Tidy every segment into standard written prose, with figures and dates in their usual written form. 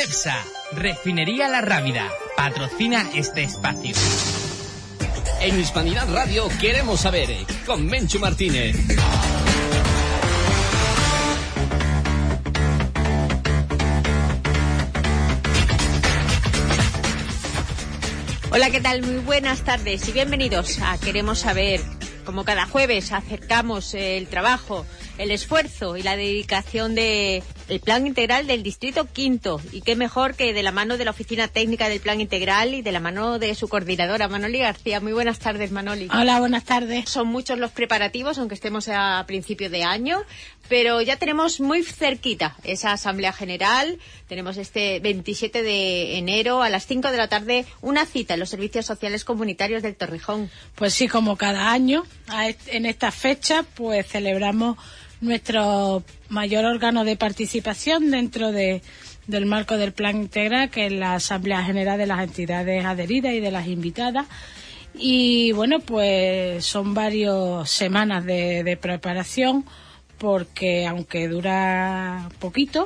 Cepsa, Refinería La Rábida, patrocina este espacio. En Hispanidad Radio queremos saber, con Menchu Martínez. Hola, ¿qué tal? Muy buenas tardes y bienvenidos a Queremos Saber. Como cada jueves acercamos el trabajo, el esfuerzo y la dedicación del Plan Integral del Distrito Quinto. Y qué mejor que de la mano de la Oficina Técnica del Plan Integral y de la mano de su coordinadora, Manoli García. Muy buenas tardes, Manoli. Hola, buenas tardes. Son muchos los preparativos, aunque estemos a principio de año, pero ya tenemos muy cerquita esa Asamblea General. Tenemos este 27 de enero a las 5 de la tarde una cita en los servicios sociales comunitarios del Torrejón. Pues sí, como cada año, en esta fecha, pues celebramos nuestro mayor órgano de participación dentro del marco del Plan Integral, que es la Asamblea General de las entidades adheridas y de las invitadas. Y bueno, pues son varias semanas de preparación, porque aunque dura poquito,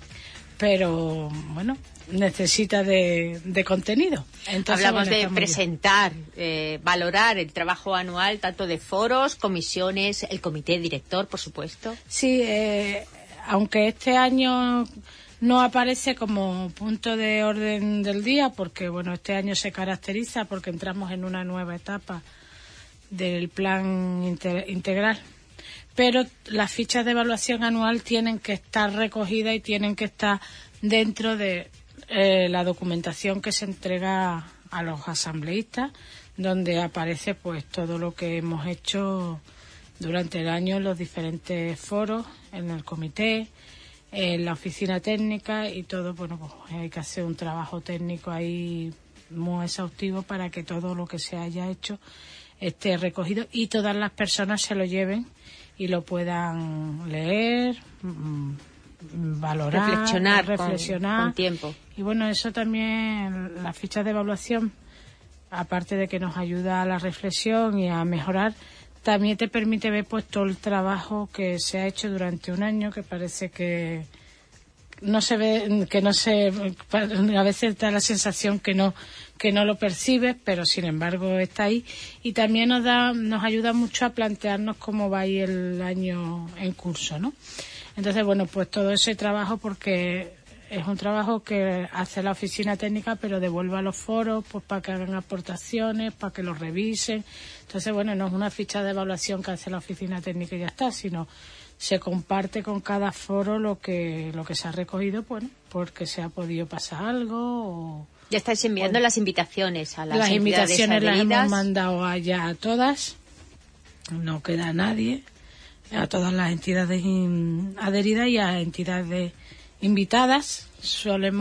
pero bueno, necesita de contenido. Entonces, hablamos de presentar, valorar el trabajo anual, tanto de foros, comisiones, el comité director, por supuesto. Sí, aunque este año no aparece como punto de orden del día, porque bueno, este año se caracteriza porque entramos en una nueva etapa del plan integral. Pero las fichas de evaluación anual tienen que estar recogidas y tienen que estar dentro de la documentación que se entrega a los asambleístas, donde aparece pues todo lo que hemos hecho durante el año en los diferentes foros, en el comité, en la oficina técnica y todo. Bueno, pues hay que hacer un trabajo técnico ahí muy exhaustivo para que todo lo que se haya hecho esté recogido y todas las personas se lo lleven y lo puedan leer, valorar, reflexionar con tiempo. Y bueno, eso también, las fichas de evaluación, aparte de que nos ayuda a la reflexión y a mejorar, también te permite ver pues todo el trabajo que se ha hecho durante un año, que parece que no se ve, a veces da la sensación que no lo percibes, pero sin embargo está ahí. Y también nos ayuda mucho a plantearnos cómo va a ir el año en curso, ¿no? Entonces, bueno, pues todo ese trabajo, porque es un trabajo que hace la oficina técnica, pero devuelve a los foros pues para que hagan aportaciones, para que los revisen. Entonces, bueno, no es una ficha de evaluación que hace la oficina técnica y ya está, sino se comparte con cada foro lo que se ha recogido, bueno, porque se ha podido pasar algo o... Ya estáis enviando las invitaciones a las invitaciones adheridas. Las hemos mandado allá a todas, no queda nadie, a todas las entidades adheridas y a entidades invitadas. Suele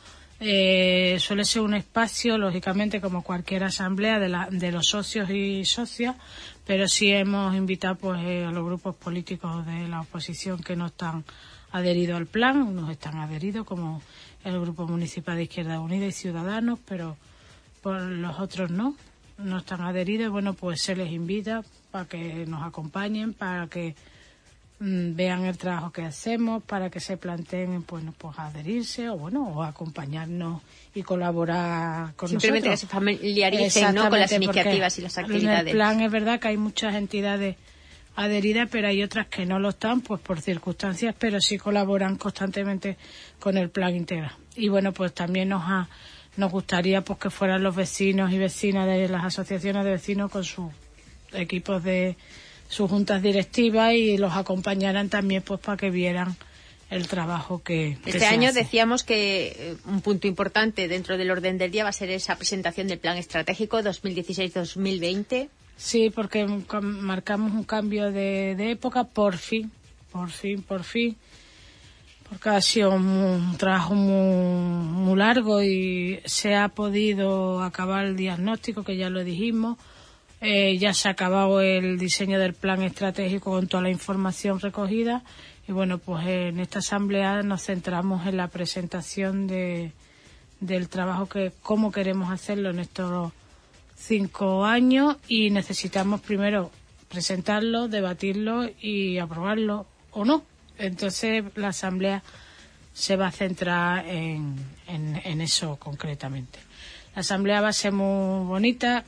ser un espacio, lógicamente, como cualquier asamblea de los socios y socias, pero sí hemos invitado pues a los grupos políticos de la oposición que no están adheridos al plan, unos están adheridos como el Grupo Municipal de Izquierda Unida y Ciudadanos, pero por los otros no están adheridos. Bueno, pues se les invita para que nos acompañen, para que vean el trabajo que hacemos, para que se planteen pues adherirse o acompañarnos y colaborar con simplemente nosotros. Que se familiaricen, ¿no?, con las iniciativas y las actividades. En el plan es verdad que hay muchas entidades adheridas, pero hay otras que no lo están pues por circunstancias, pero sí colaboran constantemente con el plan integral. Y bueno, pues también nos gustaría pues que fueran los vecinos y vecinas de las asociaciones de vecinos con sus equipos de sus juntas directivas y los acompañaran también pues para que vieran el trabajo que este año hace. Decíamos que un punto importante dentro del orden del día va a ser esa presentación del plan estratégico 2016-2020. Sí, porque marcamos un cambio de época, por fin, porque ha sido un trabajo muy largo y se ha podido acabar el diagnóstico, que ya lo dijimos. Ya se ha acabado el diseño del plan estratégico con toda la información recogida y bueno, pues en esta asamblea nos centramos en la presentación del trabajo, que cómo queremos hacerlo en estos 5 años, y necesitamos primero presentarlo, debatirlo y aprobarlo o no. Entonces la asamblea se va a centrar en eso concretamente. La asamblea va a ser muy bonita,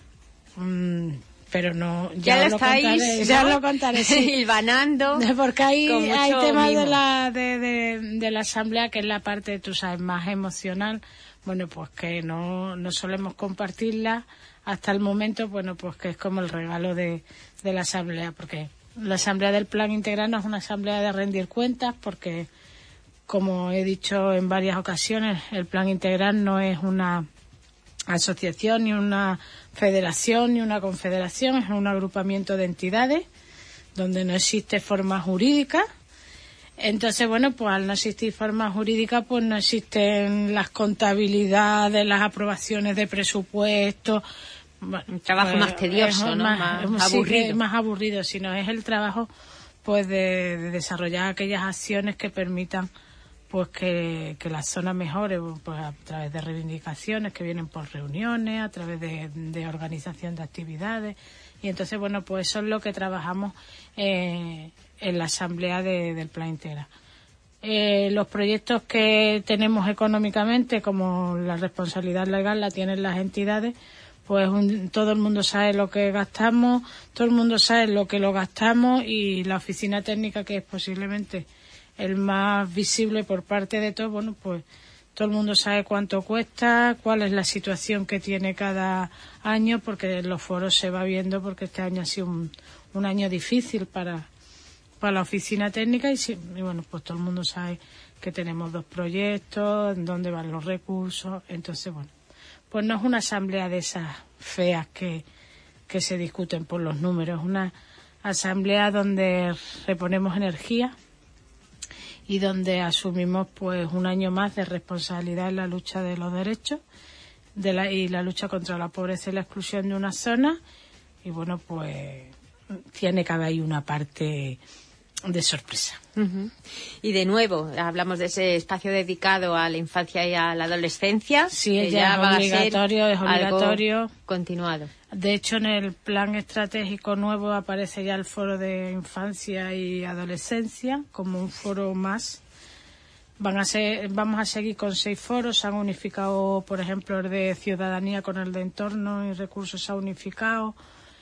pero no, ya lo estáis, lo contaré, sí. hilvanando, porque hay temas mimo. de la asamblea, que es la parte, tú sabes, más emocional, bueno, pues que no solemos compartirla hasta el momento, bueno, pues que es como el regalo de la asamblea, porque la asamblea del Plan Integral no es una asamblea de rendir cuentas, porque, como he dicho en varias ocasiones, el Plan Integral no es una asociación, ni una federación, ni una confederación, es un agrupamiento de entidades donde no existe forma jurídica. Entonces, bueno, pues al no existir forma jurídica, pues no existen las contabilidades, las aprobaciones de presupuestos. Bueno, un trabajo más tedioso, ¿no? Más aburrido. Sí, más aburrido, sino es el trabajo, pues, de desarrollar aquellas acciones que permitan, pues, que la zona mejore, pues, a través de reivindicaciones que vienen por reuniones, a través de organización de actividades. Y entonces, bueno, pues eso es lo que trabajamos en la asamblea del Plan Integral. Los proyectos que tenemos económicamente, como la responsabilidad legal la tienen las entidades, pues todo el mundo sabe lo que gastamos, todo el mundo sabe lo que lo gastamos, y la oficina técnica, que es posiblemente el más visible por parte de todos, bueno, pues todo el mundo sabe cuánto cuesta, cuál es la situación que tiene cada año, porque en los foros se va viendo, porque este año ha sido un año difícil para la oficina técnica, y bueno, pues todo el mundo sabe que tenemos 2 proyectos, en dónde van los recursos. Entonces, bueno, pues no es una asamblea de esas feas que se discuten por los números, es una asamblea donde reponemos energía y donde asumimos, pues, un año más de responsabilidad en la lucha de los derechos y la lucha contra la pobreza y la exclusión de una zona. Y bueno, pues tiene que haber ahí una parte de sorpresa. Uh-huh. Y de nuevo, hablamos de ese espacio dedicado a la infancia y a la adolescencia. Sí, ya es obligatorio, algo continuado. De hecho, en el plan estratégico nuevo aparece ya el foro de infancia y adolescencia como un foro más. Vamos a seguir con 6 foros. Se han unificado, por ejemplo, el de ciudadanía con el de entorno y recursos se ha unificado.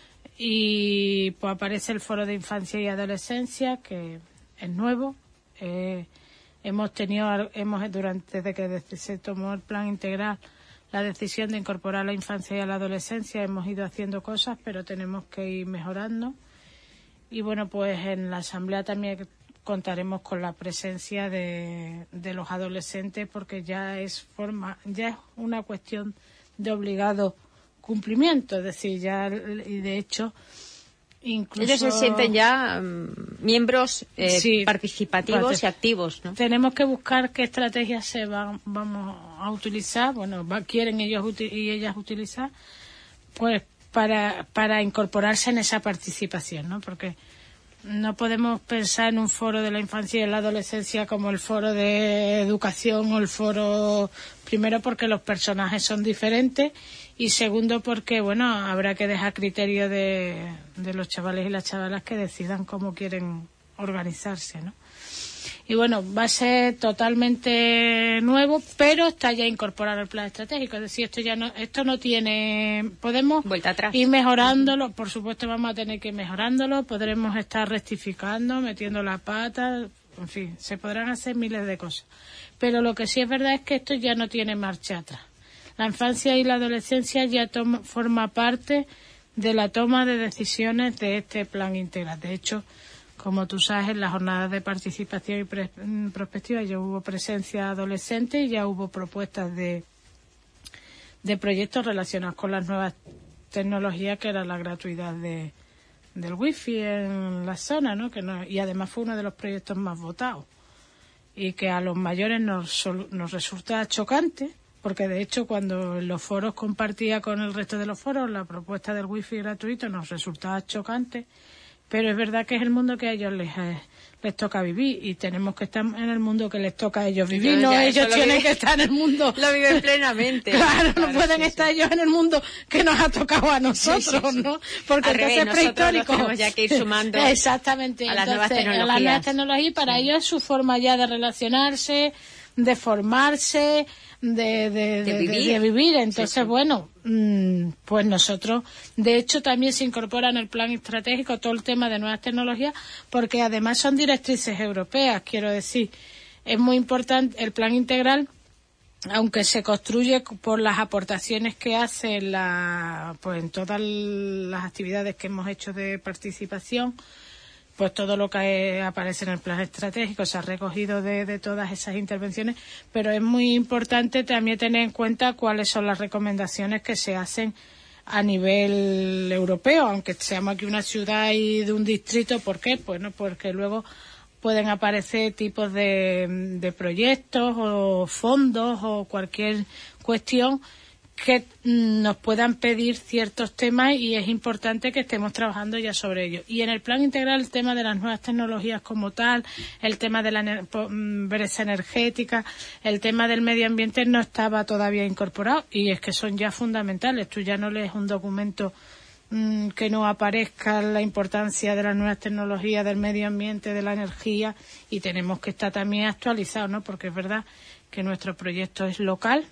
Y pues aparece el foro de infancia y adolescencia, que es nuevo. Desde que se tomó el plan integral, la decisión de incorporar a la infancia y a la adolescencia, hemos ido haciendo cosas, pero tenemos que ir mejorando. Y bueno, pues en la asamblea también contaremos con la presencia de los adolescentes, porque ya es una cuestión de obligado cumplimiento, es decir, ya, y de hecho, incluso ellos se sienten ya miembros participativos y activos, ¿no? Tenemos que buscar qué estrategias vamos a utilizar, quieren ellos y ellas utilizar, pues para incorporarse en esa participación, ¿no? Porque no podemos pensar en un foro de la infancia y la adolescencia como el foro de educación o el foro, primero porque los personajes son diferentes, y segundo porque, habrá que dejar criterio de los chavales y las chavalas que decidan cómo quieren organizarse, ¿no? Y bueno, va a ser totalmente nuevo, pero está ya incorporado al plan estratégico. Es decir, esto no tiene, podemos vuelta atrás, ir mejorándolo. Por supuesto, vamos a tener que ir mejorándolo. Podremos estar rectificando, metiendo la pata, en fin, se podrán hacer miles de cosas. Pero lo que sí es verdad es que esto ya no tiene marcha atrás. La infancia y la adolescencia ya forma parte de la toma de decisiones de este plan integral. De hecho, como tú sabes, en las jornadas de participación y prospectiva ya hubo presencia adolescente y ya hubo propuestas de proyectos relacionados con las nuevas tecnologías, que era la gratuidad del wifi en la zona, ¿no? Y además fue uno de los proyectos más votados, y que a los mayores nos resulta chocante, porque de hecho cuando en los foros compartía con el resto de los foros la propuesta del wifi gratuito nos resultaba chocante. Pero es verdad que es el mundo que a ellos les toca vivir, y tenemos que estar en el mundo que les toca a ellos vivir. No, ellos tienen que estar en el mundo. Lo viven plenamente. Claro, no pueden estar ellos en el mundo que nos ha tocado a nosotros, ¿no? Porque entonces prehistórico. Tenemos ya que ir sumando exactamente a las nuevas tecnologías. Y para ellos es su forma ya de relacionarse, de formarse, de vivir. Entonces, sí. Bueno, pues nosotros, de hecho, también se incorpora en el plan estratégico todo el tema de nuevas tecnologías, porque además son directrices europeas, quiero decir. Es muy importante el plan integral, aunque se construye por las aportaciones que hace pues en todas las actividades que hemos hecho de participación, pues todo lo que aparece en el plan estratégico se ha recogido de todas esas intervenciones, pero es muy importante también tener en cuenta cuáles son las recomendaciones que se hacen a nivel europeo, aunque seamos aquí una ciudad y de un distrito. ¿Por qué? Bueno, porque luego pueden aparecer tipos de proyectos o fondos o cualquier cuestión que nos puedan pedir ciertos temas, y es importante que estemos trabajando ya sobre ello. Y en el plan integral el tema de las nuevas tecnologías como tal, el tema de la brecha energética, el tema del medio ambiente no estaba todavía incorporado, y es que son ya fundamentales. Tú ya no lees un documento que no aparezca la importancia de las nuevas tecnologías, del medio ambiente, de la energía, y tenemos que estar también actualizados, ¿no? Porque es verdad que nuestro proyecto es local,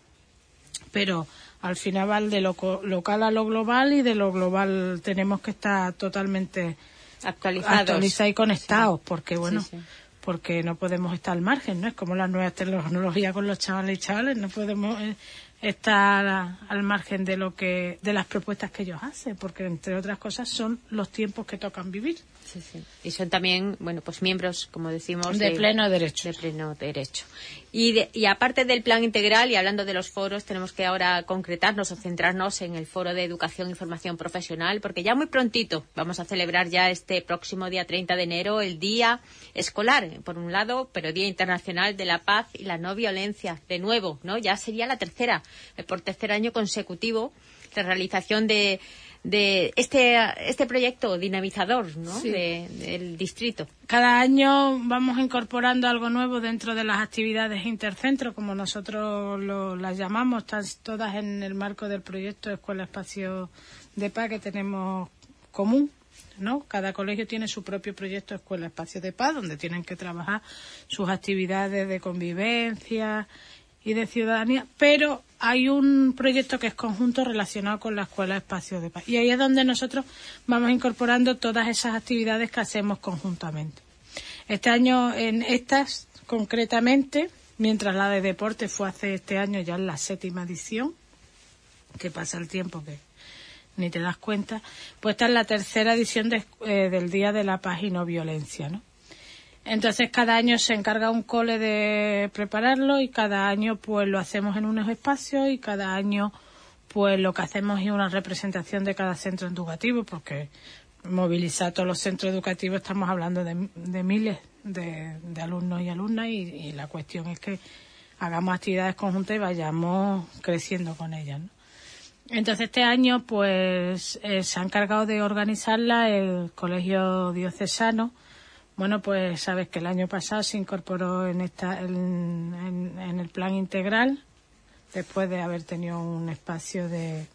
pero al final va de lo local a lo global, y de lo global tenemos que estar totalmente actualizados y conectados, sí. Porque bueno, sí. Porque no podemos estar al margen, ¿no? Es como las nuevas tecnologías con los chavales y chavales, no podemos estar al margen de las propuestas que ellos hacen, porque entre otras cosas son los tiempos que tocan vivir. Sí, sí. Y son también, bueno, pues miembros, como decimos, de pleno derecho. De pleno derecho. Y aparte del plan integral, y hablando de los foros, tenemos que ahora concretarnos o centrarnos en el foro de educación y formación profesional, porque ya muy prontito vamos a celebrar ya este próximo día 30 de enero el Día Escolar, por un lado, pero Día Internacional de la Paz y la No Violencia, de nuevo, ¿no? Ya sería la tercera, por tercer año consecutivo, la realización de este proyecto dinamizador, ¿no? Sí. Del distrito. Cada año vamos incorporando algo nuevo dentro de las actividades intercentro, como nosotros las llamamos, están todas en el marco del proyecto Escuela Espacio de Paz que tenemos común, ¿no? Cada colegio tiene su propio proyecto Escuela Espacio de Paz, donde tienen que trabajar sus actividades de convivencia y de ciudadanía, pero hay un proyecto que es conjunto relacionado con la Escuela Espacio de Paz, y ahí es donde nosotros vamos incorporando todas esas actividades que hacemos conjuntamente. Este año, en estas concretamente, mientras la de deporte fue hace este año ya en la 7ª edición, que pasa el tiempo que ni te das cuenta, pues esta es la 3ª edición del Día de la Paz y No Violencia, ¿no? Entonces cada año se encarga un cole de prepararlo, y cada año pues lo hacemos en unos espacios, y cada año pues lo que hacemos es una representación de cada centro educativo, porque movilizar todos los centros educativos estamos hablando de miles de alumnos y alumnas, y la cuestión es que hagamos actividades conjuntas y vayamos creciendo con ellas, ¿no? Entonces este año pues se ha encargado de organizarla el Colegio Diocesano. Bueno, pues sabes que el año pasado se incorporó en el plan integral, después de haber tenido un espacio de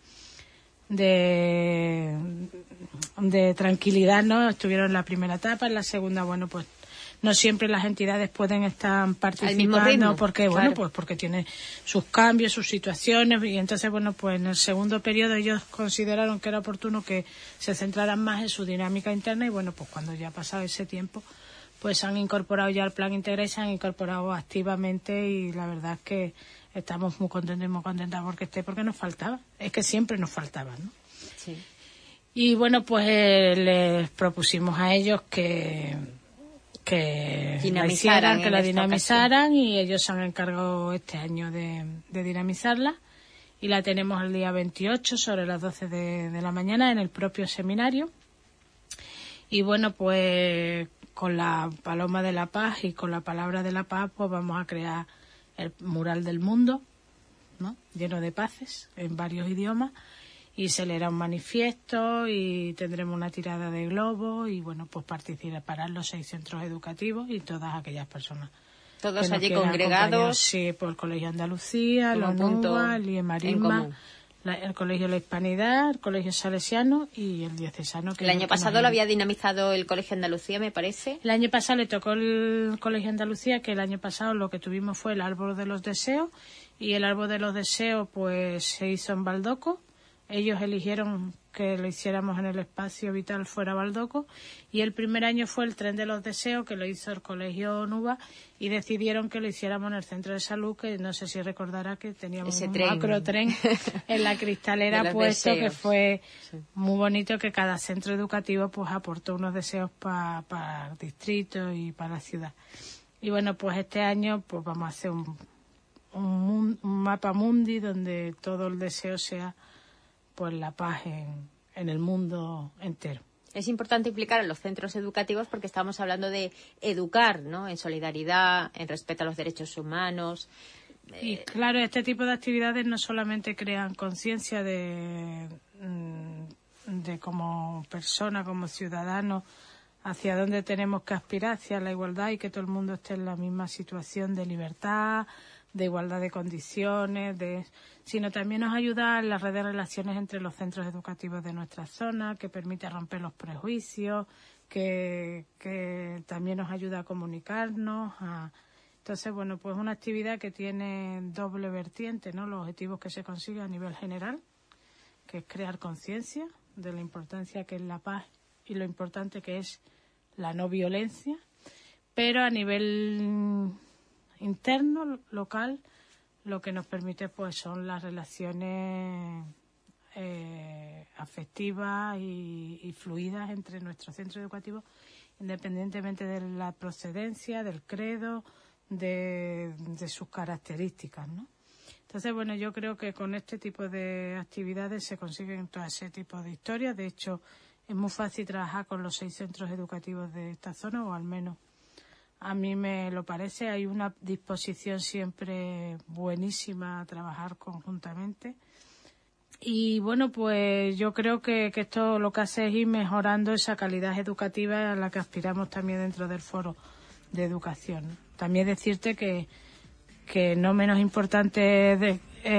tranquilidad, ¿no? Estuvieron en la primera etapa, en la segunda, bueno, pues no siempre las entidades pueden estar participando, porque claro. Bueno, pues porque tiene sus cambios, sus situaciones, y entonces, bueno, pues en el segundo periodo ellos consideraron que era oportuno que se centraran más en su dinámica interna, y bueno, pues cuando ya ha pasado ese tiempo, pues se han incorporado ya al plan integral y se han incorporado activamente, y la verdad es que estamos muy contentos y muy contentas porque nos faltaba, es que siempre nos faltaba, ¿no? Sí. Y bueno, pues les propusimos a ellos que la dinamizaran, y ellos se han encargado este año de dinamizarla, y la tenemos el día 28 sobre las 12 de la mañana en el propio seminario. Y bueno, pues con la Paloma de la Paz y con la Palabra de la Paz pues vamos a crear el mural del mundo, ¿no? Lleno de paces en varios idiomas, y se leerá un manifiesto y tendremos una tirada de globos, y bueno, pues participarán los 6 centros educativos y todas aquellas personas. Todos allí congregados. Sí, por el Colegio Andalucía, la ONUA, el IEMARISMA, el Colegio de la Hispanidad, el Colegio Salesiano y el Diocesano. El año pasado lo había dinamizado el Colegio Andalucía, me parece. El año pasado le tocó el Colegio Andalucía, que el año pasado lo que tuvimos fue el Árbol de los Deseos, y el Árbol de los Deseos pues se hizo en Baldoco. Ellos eligieron que lo hiciéramos en el espacio vital fuera Baldoco, y el primer año fue el Tren de los Deseos, que lo hizo el Colegio Nuba, y decidieron que lo hiciéramos en el centro de salud, que no sé si recordará que teníamos ese un tren. macrotren en la cristalera puesto, deseos. Que fue muy bonito, que cada centro educativo pues aportó unos deseos para el distrito y para la ciudad. Y bueno, pues este año pues vamos a hacer un mapa mundi donde todo el deseo sea pues la paz en el mundo entero. Es importante implicar a los centros educativos porque estamos hablando de educar, ¿no? En solidaridad, en respeto a los derechos humanos. Y claro, este tipo de actividades no solamente crean conciencia de como persona, como ciudadano, hacia dónde tenemos que aspirar, hacia la igualdad y que todo el mundo esté en la misma situación de libertad, de igualdad de condiciones, sino también nos ayuda en la red de relaciones entre los centros educativos de nuestra zona, que permite romper los prejuicios, que también nos ayuda a comunicarnos. Entonces, bueno, pues una actividad que tiene doble vertiente, ¿no? Los objetivos que se consiguen a nivel general, que es crear conciencia de la importancia que es la paz y lo importante que es la no violencia, pero a nivel interno, local, lo que nos permite pues son las relaciones afectivas y fluidas entre nuestros centros educativos, independientemente de la procedencia, del credo, de sus características, ¿no? Entonces, bueno, yo creo que con este tipo de actividades se consiguen todo ese tipo de historias. De hecho, es muy fácil trabajar con los 6 centros educativos de esta zona, o al menos a mí me lo parece. Hay una disposición siempre buenísima a trabajar conjuntamente. Y bueno, pues yo creo que esto lo que hace es ir mejorando esa calidad educativa a la que aspiramos también dentro del foro de educación. También decirte que no menos importante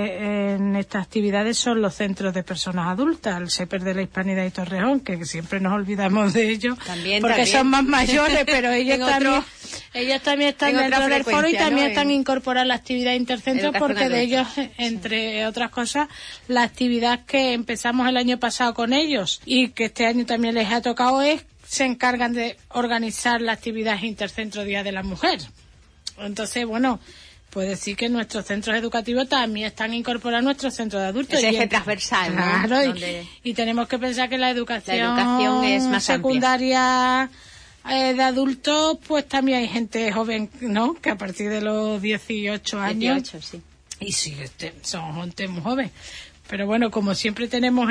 en estas actividades son los centros de personas adultas, el SEPER de la Hispanidad y Torrejón, que siempre nos olvidamos de ellos, porque son más mayores, pero ellos también están dentro del foro y también están incorporadas la actividad intercentros, porque de ellos, entre otras cosas, la actividad que empezamos el año pasado con ellos y que este año también les ha tocado se encargan de organizar la actividad Intercentro Día de la Mujer. Entonces, bueno, puede decir que nuestros centros educativos también están incorporados a nuestros centros de adultos. Ese eje transversal, ¿no? Claro, y tenemos que pensar que la educación es más secundaria de adultos, pues también hay gente joven, ¿no? Que a partir de los 18 años. 18, sí. Y sí, son gente muy joven. Pero bueno, como siempre tenemos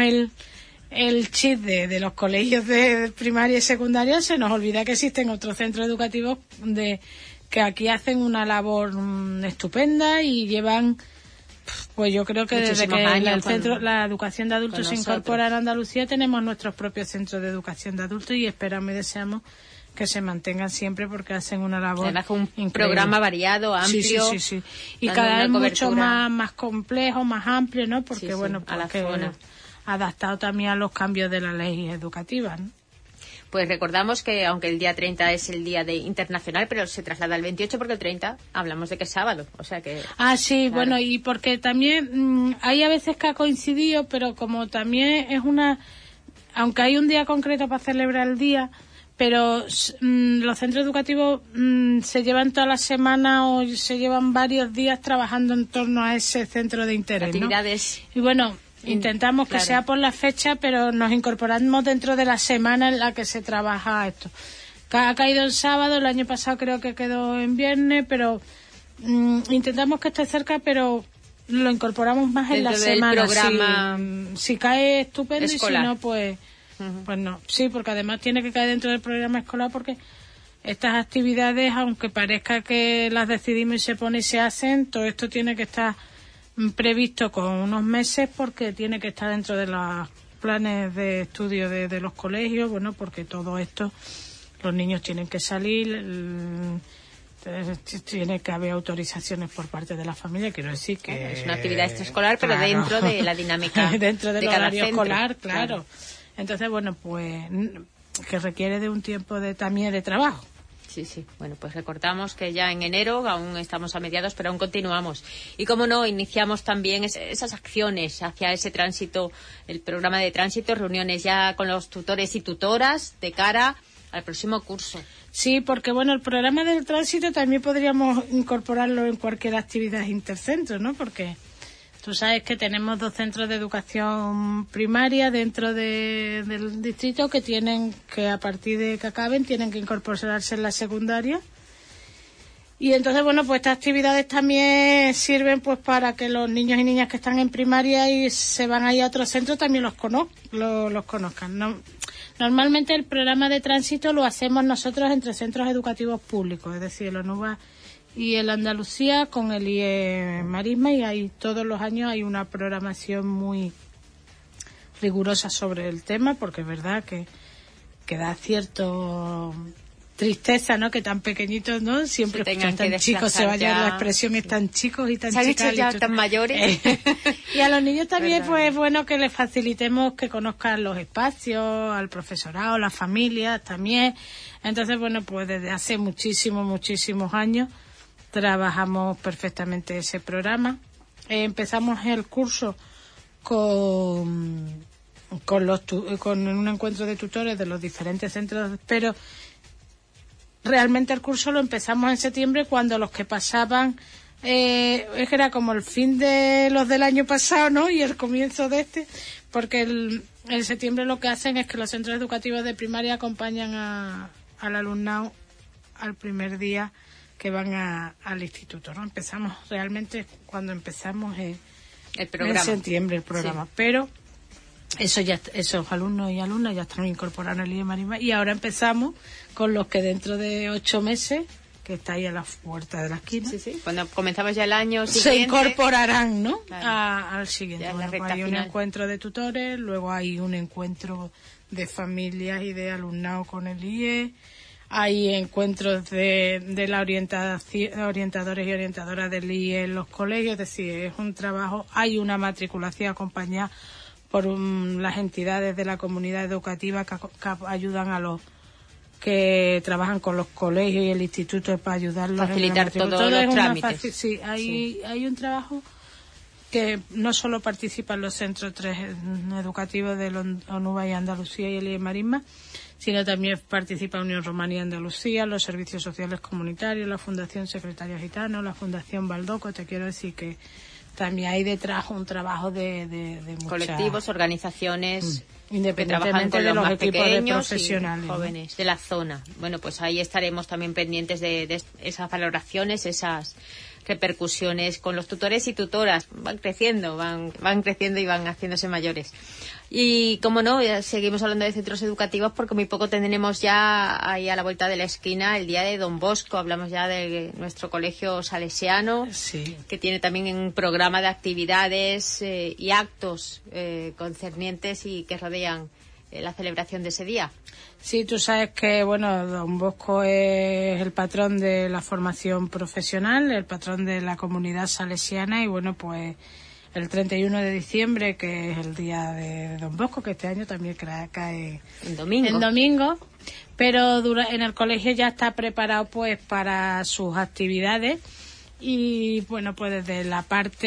el chip de los colegios de primaria y secundaria, se nos olvida que existen otros centros educativos que aquí hacen una labor estupenda y llevan, pues yo creo que desde que la educación de adultos se incorpora en Andalucía, tenemos nuestros propios centros de educación de adultos y esperamos y deseamos que se mantengan siempre porque hacen una labor un programa variado, amplio. Sí. Y cada vez mucho más complejo, más amplio, ¿no? Porque a la zona. Adaptado también a los cambios de la ley educativa, ¿no? Pues recordamos que aunque el día 30 es el día internacional, pero se traslada al 28 porque el 30 hablamos de que es sábado, o sea que... sí, claro. Bueno, y porque también hay a veces que ha coincidido, pero como también es aunque hay un día concreto para celebrar el día, pero los centros educativos se llevan toda la semana o se llevan varios días trabajando en torno a ese centro de interés, actividades, ¿no? Y bueno, intentamos que sea por la fecha, pero nos incorporamos dentro de la semana en la que se trabaja esto. Ha caído el sábado, el año pasado creo que quedó en viernes, pero intentamos que esté cerca, pero lo incorporamos más en la semana. Programa si cae estupendo escolar. Y si no, pues no. Sí, porque además tiene que caer dentro del programa escolar, porque estas actividades, aunque parezca que las decidimos y se pone y se hacen, todo esto tiene que estar previsto con unos meses porque tiene que estar dentro de los planes de estudio de los colegios, bueno, porque todo esto, los niños tienen que salir, Entonces, tiene que haber autorizaciones por parte de la familia, quiero decir que... Es una actividad extraescolar, pero claro, dentro de la dinámica dentro del de cada horario centro. escolar, claro. Entonces, bueno, pues que requiere de un tiempo también de trabajo. Sí, sí. Bueno, pues recordamos que ya en enero, aún estamos a mediados, pero aún continuamos. Y como no, iniciamos también esas acciones hacia ese tránsito, el programa de tránsito, reuniones ya con los tutores y tutoras de cara al próximo curso. Sí, porque bueno, el programa del tránsito también podríamos incorporarlo en cualquier actividad intercentro, ¿no? Porque tú sabes que tenemos 2 centros de educación primaria dentro del distrito que a partir de que acaben tienen que incorporarse en la secundaria. Y entonces, bueno, pues estas actividades también sirven pues para que los niños y niñas que están en primaria y se van ahí a otros centros también los conozcan, ¿no? Normalmente el programa de tránsito lo hacemos nosotros entre centros educativos públicos, es decir, el ONUBA y el Andalucía con el IE Marisma, y ahí todos los años hay una programación muy rigurosa sobre el tema, porque es verdad que da cierto tristeza, ¿no? Que tan pequeñitos, ¿no? Siempre escuchan tan chicos, se vaya la expresión, es tan chicos y tan chicas. Se han hecho ya tan mayores. Y a los niños también pues es bueno que les facilitemos que conozcan los espacios, al profesorado, las familias también. Entonces, bueno, pues desde hace muchísimos años trabajamos perfectamente ese programa. Empezamos el curso con un encuentro de tutores de los diferentes centros, pero realmente el curso lo empezamos en septiembre, cuando los que pasaban era como el fin de los del año pasado, ¿no? Y el comienzo de porque en septiembre lo que hacen es que los centros educativos de primaria acompañan al alumnado al primer día que van al instituto, ¿no? Empezamos realmente cuando empezamos en septiembre el programa, sí. Pero esos alumnos y alumnas ya están incorporados en el IE Marisma, y ahora empezamos con los que dentro de 8 meses, que está ahí a la puerta de la esquina. Sí, sí. Cuando comenzamos ya el año siguiente, se incorporarán, ¿no? Claro. Al siguiente. Bueno, pues hay un encuentro de tutores, luego hay un encuentro de familias y de alumnado con el IE, hay encuentros de la orientadores y orientadoras del IE en los colegios, es decir, es un trabajo, hay una matriculación acompañada por las entidades de la comunidad educativa que ayudan a los que trabajan con los colegios y el instituto para ayudarlos. Facilitar todos los trámites. Sí, hay un trabajo que no solo participan los centros 3 educativos de ONUBA y Andalucía y el IE Marisma, sino también participa Unión Romana y Andalucía, los servicios sociales comunitarios, la Fundación Secretario Gitano, la Fundación Baldoco. Te quiero decir que también hay detrás un trabajo de colectivos, organizaciones, independientemente de los equipos de profesionales, y jóvenes de la zona. Bueno, pues ahí estaremos también pendientes de esas valoraciones, esas repercusiones con los tutores y tutoras. Van creciendo y van haciéndose mayores. Y como no, seguimos hablando de centros educativos, porque muy poco tendremos ya ahí a la vuelta de la esquina el día de Don Bosco. Hablamos ya de nuestro colegio salesiano, sí, que tiene también un programa de actividades y actos concernientes y que rodean la celebración de ese día. Sí, tú sabes que, bueno, Don Bosco es el patrón de la formación profesional, el patrón de la comunidad salesiana, y bueno, pues el 31 de diciembre, que es el día de Don Bosco, que este año también cae en domingo, pero en el colegio ya está preparado pues para sus actividades. Y bueno, pues desde la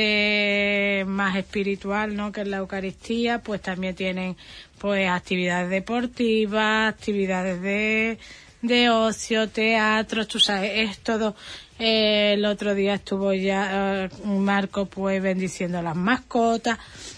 parte más espiritual, ¿no?, que es la Eucaristía, pues también tienen pues actividades deportivas, actividades de ocio, teatro, tú sabes, es todo. El otro día estuvo ya Marco pues bendiciendo a las mascotas.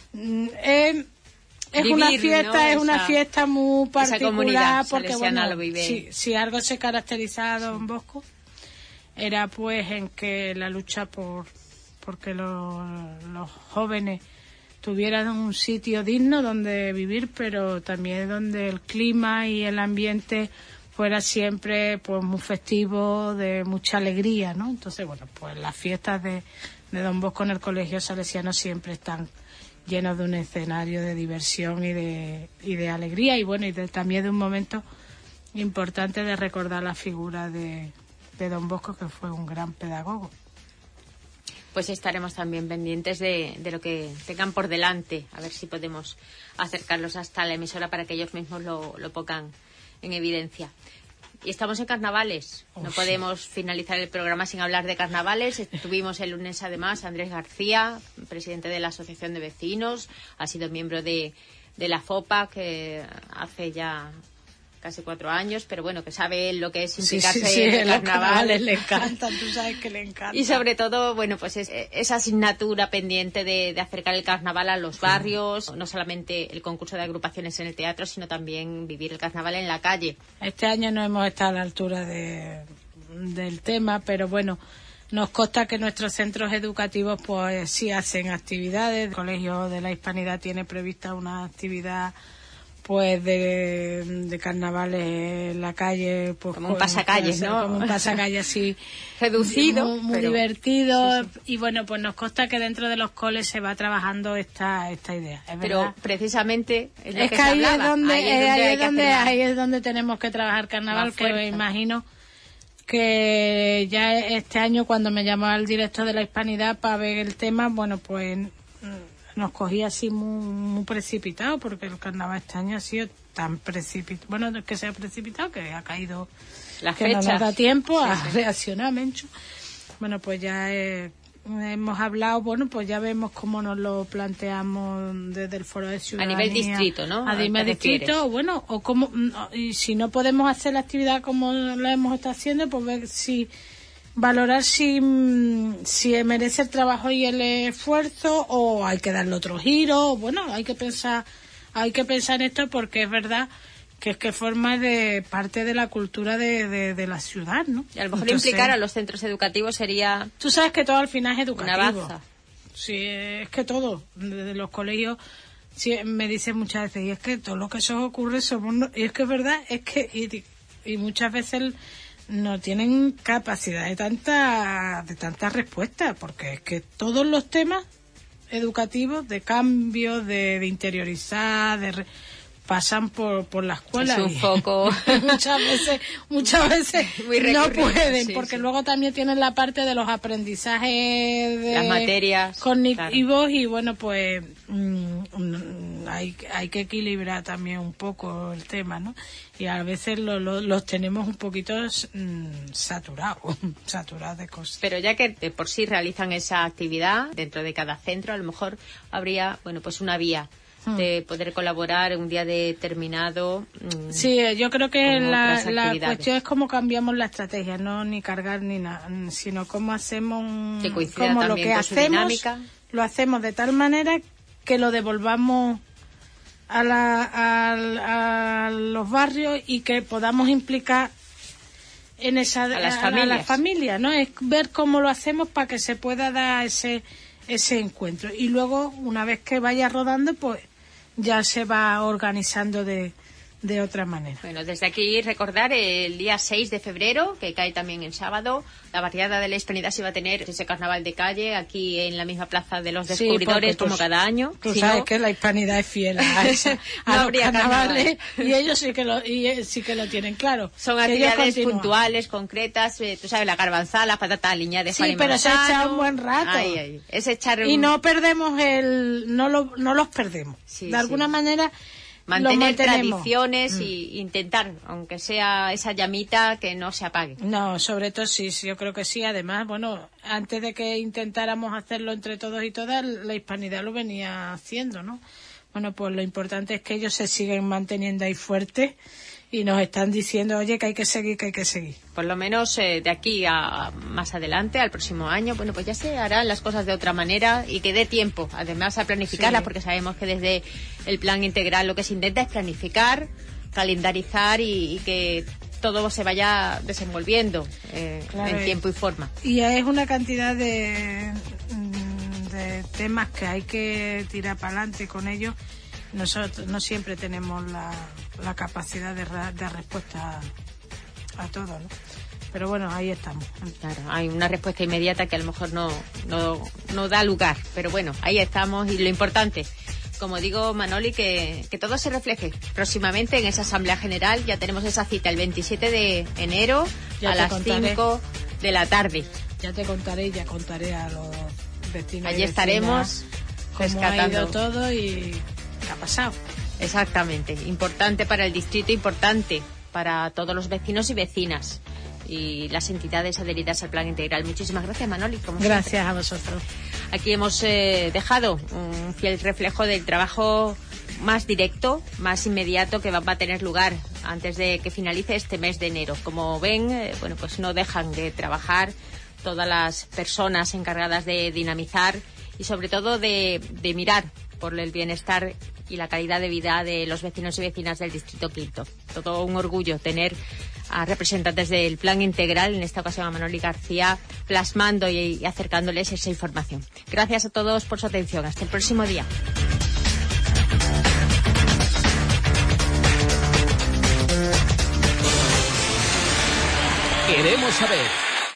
Es una fiesta, ¿no? Es una fiesta muy particular, porque bueno, lo vive. Si algo se caracteriza a Don Bosco era pues en que la lucha porque los jóvenes tuvieran un sitio digno donde vivir, pero también donde el clima y el ambiente fuera siempre pues muy festivo, de mucha alegría, ¿no? Entonces, bueno, pues las fiestas de Don Bosco en el Colegio Salesiano siempre están llenos de un escenario de diversión y de alegría, y bueno, también de un momento importante de recordar la figura de Don Bosco, que fue un gran pedagogo. Pues estaremos también pendientes de lo que tengan por delante, a ver si podemos acercarlos hasta la emisora para que ellos mismos lo pongan en evidencia. Y estamos en carnavales, no podemos finalizar el programa sin hablar de carnavales. Tuvimos el lunes además a Andrés García, presidente de la Asociación de Vecinos, ha sido miembro de la FOPA, que hace ya casi 4 años, pero bueno, que sabe lo que es implicarse en los carnavales. Le encantan, tú sabes que le encanta. Y sobre todo, bueno, pues esa asignatura pendiente de acercar el carnaval a los barrios, no solamente el concurso de agrupaciones en el teatro, sino también vivir el carnaval en la calle. Este año no hemos estado a la altura del tema, pero bueno, nos consta que nuestros centros educativos pues sí hacen actividades. El Colegio de la Hispanidad tiene prevista una actividad pues de carnavales en la calle, pues como un pasacalles, ¿no? Como un pasacalles así reducido, muy divertido. Sí. Y bueno, pues nos consta que dentro de los coles se va trabajando esta idea. Pero precisamente es que ahí es donde tenemos que trabajar carnaval, que me imagino que ya este año, cuando me llamaba el director de la Hispanidad para ver el tema, bueno, pues nos cogía así muy precipitado, porque el carnaval este año ha sido tan precipitado. Bueno, no es que sea precipitado, que ha caído las que fechas. No nos da tiempo a reaccionar, Menchu. Bueno, pues ya hemos hablado, bueno, pues ya vemos cómo nos lo planteamos desde el Foro de Ciudadanía. A nivel distrito, ¿no? A nivel distrito, bueno, o cómo, y si no podemos hacer la actividad como la hemos estado haciendo, pues ver valorar si merece el trabajo y el esfuerzo, o hay que darle otro giro. Bueno, hay que pensar en esto, porque es verdad que forma parte de la cultura de la ciudad, ¿no? Y a lo mejor implicar a los centros educativos sería... Tú sabes que todo al final es educativo. Una baza. Sí, es que todo, desde los colegios, sí, me dicen muchas veces, y es que todo lo que eso ocurre y es que es verdad, es que y muchas veces no tienen capacidad de tanta respuesta, porque es que todos los temas educativos, de cambio, de interiorizar, pasan por la escuela. Es un foco. muchas veces no pueden, sí, porque sí. Luego también tienen la parte de los aprendizajes de las materias cognitivos, claro. Y bueno, pues hay que equilibrar también un poco el tema, ¿no? Y a veces los tenemos un poquito saturados de cosas. Pero ya que de por sí realizan esa actividad dentro de cada centro, a lo mejor habría, bueno, pues una vía de poder colaborar un día determinado. Sí, yo creo que la cuestión es cómo cambiamos la estrategia, no ni cargar ni nada, sino cómo hacemos cómo lo que hacemos dinámica. Lo hacemos de tal manera que lo devolvamos a los barrios, y que podamos implicar en a las familias, ¿no? Es ver cómo lo hacemos para que se pueda dar ese encuentro, y luego, una vez que vaya rodando, pues ya se va organizando de otra manera. Bueno, desde aquí recordar el día 6 de febrero, que cae también el sábado, la barriada de la Hispanidad se va a tener ese carnaval de calle aquí en la misma plaza de los Descubridores, como cada año. Tú sabes que la Hispanidad es fiel a los carnavales, y ellos sí que lo tienen claro. Son actividades puntuales, concretas, tú sabes, la garbanzada, la patata aliñada de Juan y pero se echa un buen rato. Es echar y no perdemos no los perdemos. Sí, de alguna manera mantener tradiciones y intentar, aunque sea esa llamita, que no se apague. No, sobre todo sí, yo creo que sí. Además, bueno, antes de que intentáramos hacerlo entre todos y todas, la Hispanidad lo venía haciendo, ¿no? Bueno, pues lo importante es que ellos se siguen manteniendo ahí fuertes y nos están diciendo, oye, que hay que seguir. Por lo menos de aquí a más adelante, al próximo año, bueno, pues ya se harán las cosas de otra manera, y que dé tiempo, además, a planificarlas, porque sabemos que desde el plan integral lo que se intenta es planificar, calendarizar y que todo se vaya desenvolviendo en tiempo y forma. Y es una cantidad de temas que hay que tirar para adelante con ellos. Nosotros no siempre tenemos la capacidad de respuesta a todo, ¿no? Pero bueno, ahí estamos. Claro, hay una respuesta inmediata que a lo mejor no da lugar, pero bueno, ahí estamos, y lo importante, como digo, Manoli, que todo se refleje próximamente en esa Asamblea General. Ya tenemos esa cita el 27 de enero a las 5 de la tarde. Ya te contaré y ya contaré a los vecinos. Allí estaremos cómo ha ido todo y qué ha pasado. Exactamente. Importante para el distrito, importante para todos los vecinos y vecinas y las entidades adheridas al Plan Integral. Muchísimas gracias, Manoli. Gracias a vosotros. Aquí hemos dejado un fiel reflejo del trabajo más directo, más inmediato que va a tener lugar antes de que finalice este mes de enero. Como ven, bueno, pues no dejan de trabajar todas las personas encargadas de dinamizar y sobre todo de mirar por el bienestar y la calidad de vida de los vecinos y vecinas del Distrito Quinto. Todo un orgullo tener a representantes del Plan Integral, en esta ocasión a Manoli García, plasmando y acercándoles esa información. Gracias a todos por su atención. Hasta el próximo día. Queremos saber.